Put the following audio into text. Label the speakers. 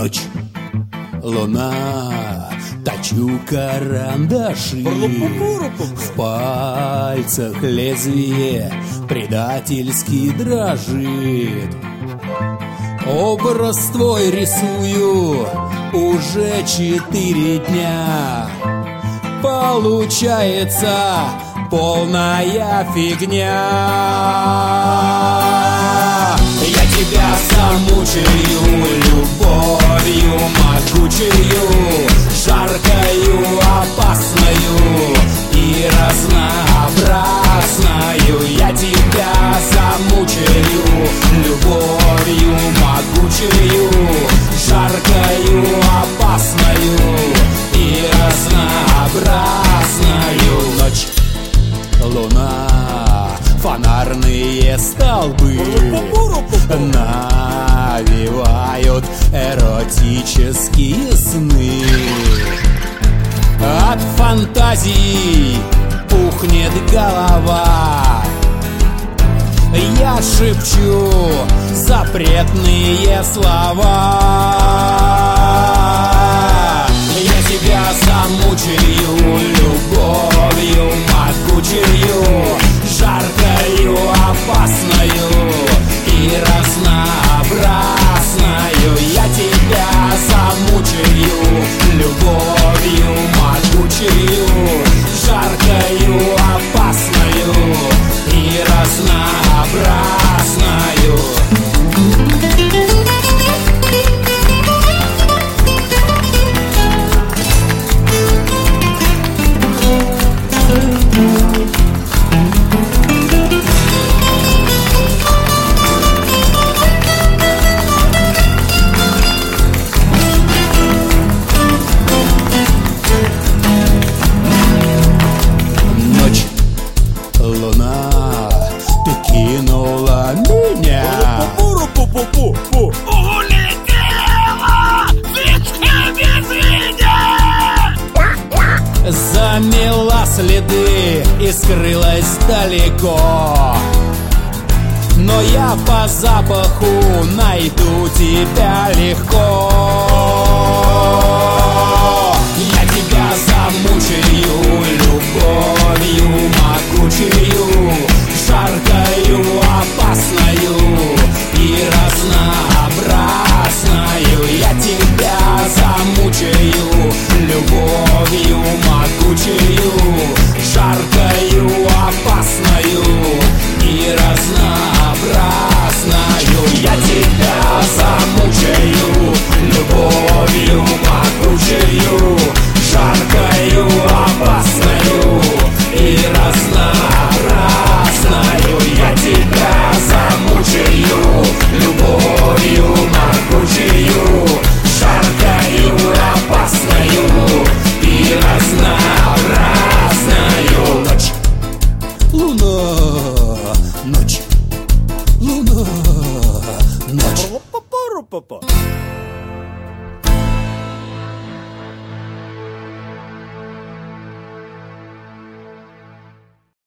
Speaker 1: Ночь, луна, точу карандаши, в пальцах лезвие предательски дрожит. Образ твой рисую уже 4 дня. Получается полная фигня. Я тебя замучаю любовью могучую, жаркою, опасною и разнообразною. Я тебя замучаю любовью могучую, жаркою, опасною и разнообразною. Ночь, луна, фонарные столбы навевают эротические сны. От фантазий пухнет голова. Я шепчу запретные слова. Я тебя замучаю любовью могучую, жаркою, опасною и разнообразною. Я тебя замучаю любовью могучую, жаркою, опасною и разнообразною. Луна, ты кинула меня,
Speaker 2: улетела птичка без меня,
Speaker 1: замела следы и скрылась далеко. Но я по запаху найду тебя легко. Я тебя замучаю любовью могучую, жаркою, опасною и разнообразною. Я тебя замучаю любовью могучую, жаркою, опасною и разнообразною. Я тебя замучаю любовью могучую, жаркою, опасною и разнообразною. Я тебя замучаю любовью могучую, жаркою, опасною и разнообразною. Ночь, луна, ночь, луна, ночь.